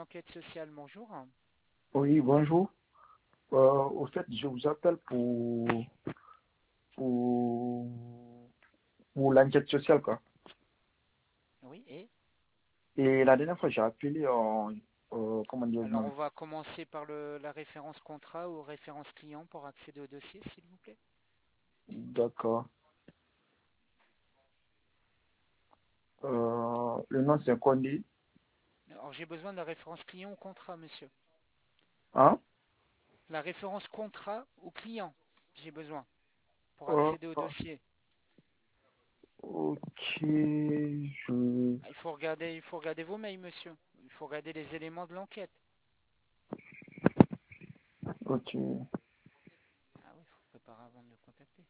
d'enquête sociale, bonjour. Oui, bonjour. Au fait, je vous appelle pour, pour l'enquête sociale, quoi. Oui, et Et la dernière fois, j'ai appelé comment dire, alors non. on va commencer par la référence contrat ou référence client pour accéder au dossier, s'il vous plaît. D'accord. Le nom, c'est Kondi. Alors j'ai besoin de la référence client ou contrat, monsieur. Hein? La référence contrat ou client, j'ai besoin pour Euh, accéder au dossier. ok, je... Il faut regarder vos mails, monsieur. Il faut regarder les éléments de l'enquête. Ok. Ah oui, il faut préparer avant de le contacter.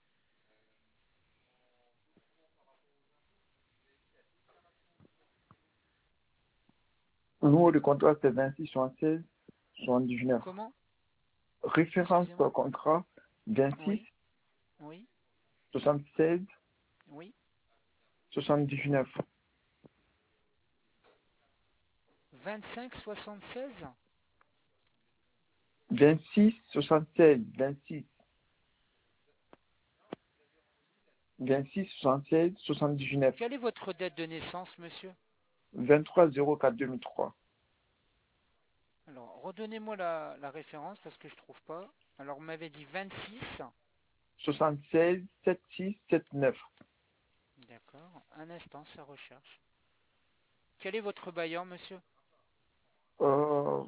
Le numéro de contrat, c'est 26 76 79. Comment? Référence Excusez-moi. contrat 26 Oui, oui, 76 oui. 79. 25 76. 26 76 26 26 76 79. Quelle est votre date de naissance, monsieur? 23 04 2003. Alors, redonnez-moi la référence parce que je trouve pas. Alors, vous m'avez dit 26. 76 76 79. D'accord. Un instant, ça recherche. Quel est votre bailleur, monsieur? Euh,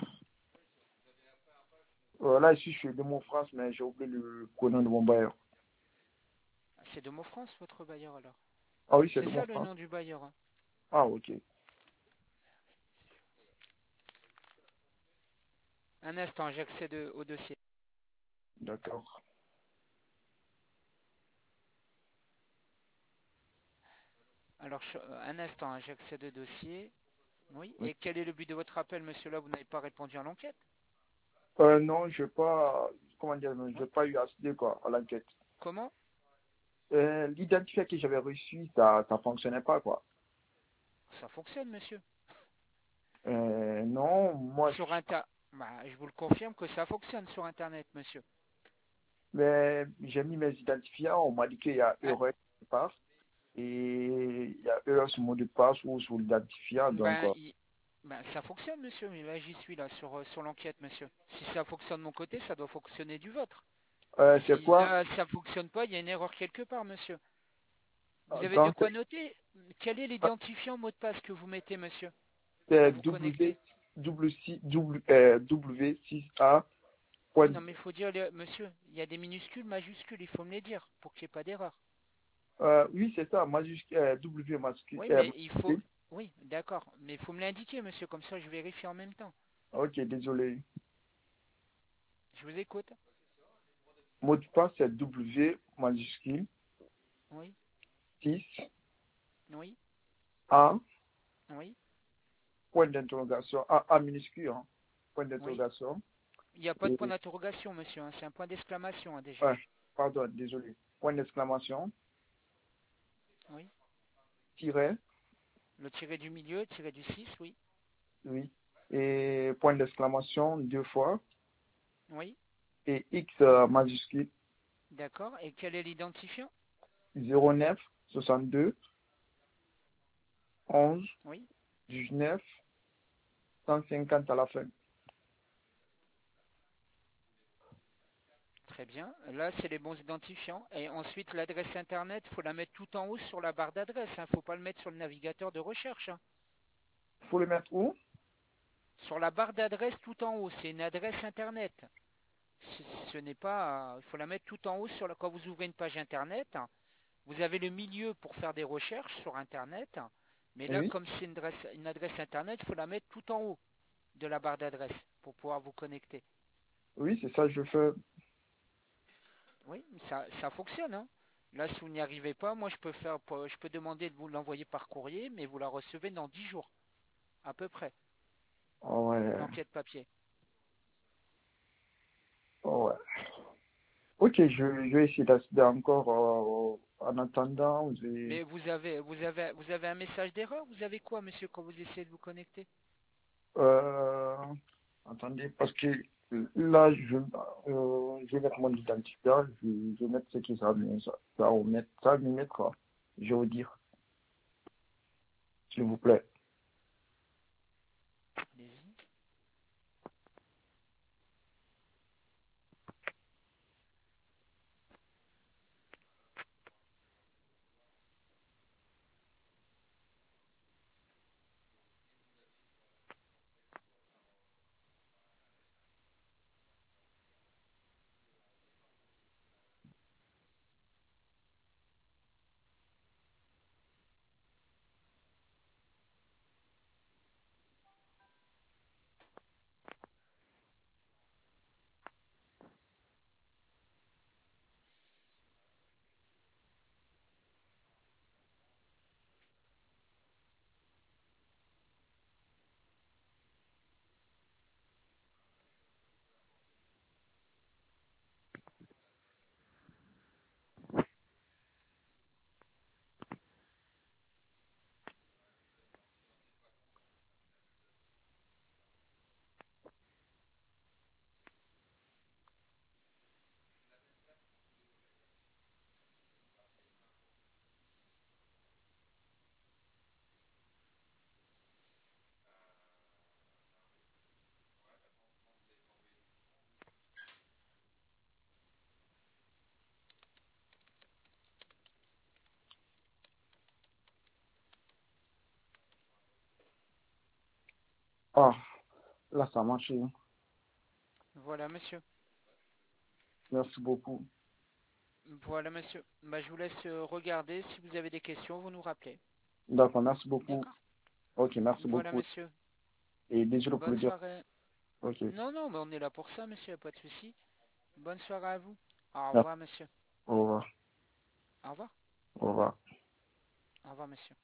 là, ici, je suis de mon France, mais j'ai oublié le prénom de mon bailleur. C'est Domo France, votre bailleur, alors. Ah oui, c'est C'est de mon ça le France. nom du bailleur, hein. Ah, ok. Un instant, j'accède au dossier. D'accord. Alors, un instant, hein, j'accède au dossier. Oui. Oui. Et quel est le but de votre appel, monsieur? Là, vous n'avez pas répondu à l'enquête. Non, je n'ai pas, comment dire, Oui. j'ai pas eu accès, quoi, à l'enquête. Comment? L'identifiant que j'avais reçu, ça ne fonctionnait pas, quoi. Ça fonctionne, monsieur. Non, moi, Sur Internet. Bah, je vous le confirme que ça fonctionne sur Internet, monsieur. mais j'ai mis mes identifiants, on m'a dit qu'il y a Hein? erreur quelque part, et il y a erreur sur le mot de passe ou sur l'identifiant, donc, Ben, ça fonctionne, monsieur. Mais là, j'y suis, là, sur l'enquête, monsieur. Si ça fonctionne de mon côté, ça doit fonctionner du vôtre. c'est Si quoi? là, ça fonctionne pas, il y a une erreur quelque part, monsieur. Vous avez de Quand quoi noter? Quel est l'identifiant mot de passe que vous mettez, monsieur, pour c'est vous connecter? W6A. Oui, non, mais il faut dire, monsieur, il y a des minuscules, majuscules, il faut me les dire, pour qu'il n'y ait pas d'erreur. Oui, c'est ça, majuscule, W majuscule. Oui, mais il faut... Oui, d'accord. Mais il faut me l'indiquer, monsieur, comme ça je vérifie en même temps. Ok, désolé. Je vous écoute. Mot de passe, c'est W majuscule Oui, 6 oui, A, oui, point d'interrogation, A minuscule, hein, point oui. d'interrogation. Il n'y a pas de Et, point d'interrogation, monsieur, hein, c'est un point d'exclamation, hein, déjà. ouais, pardon, désolé. Point d'exclamation, Oui. tiret, Le tiré du milieu, tiré du 6, oui. oui. Et point d'exclamation deux fois. Oui, Et X majuscule d'accord. Et quel est l'identifiant? 09 62 11 Oui, 19 150 à la fin. très bien. Là, c'est les bons identifiants. Et ensuite, l'adresse Internet, il faut la mettre tout en haut sur la barre d'adresse. Il ne faut pas le mettre sur le navigateur de recherche, hein. Faut le mettre où? Sur la barre d'adresse tout en haut, c'est une adresse Internet. Ce n'est pas... Il faut la mettre tout en haut quand vous ouvrez une page Internet. Vous avez le milieu pour faire des recherches sur Internet. Mais là, Oui, comme c'est une adresse Internet, il faut la mettre tout en haut de la barre d'adresse pour pouvoir vous connecter. oui, c'est ça que je fais. Oui, ça fonctionne, hein. Là, si vous n'y arrivez pas, moi, je peux demander de vous l'envoyer par courrier, mais vous la recevez dans 10 jours, à peu près, Oh, ouais. l'enquête papier. Oh, ouais. Ok, je vais essayer d'accéder encore en attendant. Mais vous avez un message d'erreur? Vous avez quoi, monsieur, quand vous essayez de vous connecter? Euh, attendez, parce que là, je vais mettre mon identifiant, je vais mettre ce qui ça va me mettre, je vais vous dire, s'il vous plaît. Allez-y. Ah, là, ça marche. Voilà, monsieur. Merci beaucoup. Voilà, monsieur. Bah, je vous laisse regarder. Si vous avez des questions, vous nous rappelez. D'accord, merci beaucoup. D'accord? Ok, merci Voilà, beaucoup. monsieur. Et désolé pour Bonne le dire. soirée. Ok, Non, non, mais on est là pour ça, monsieur, pas de souci. Bonne soirée à vous. Au merci. revoir, monsieur. Au revoir. Au revoir. Au revoir. Au revoir, monsieur.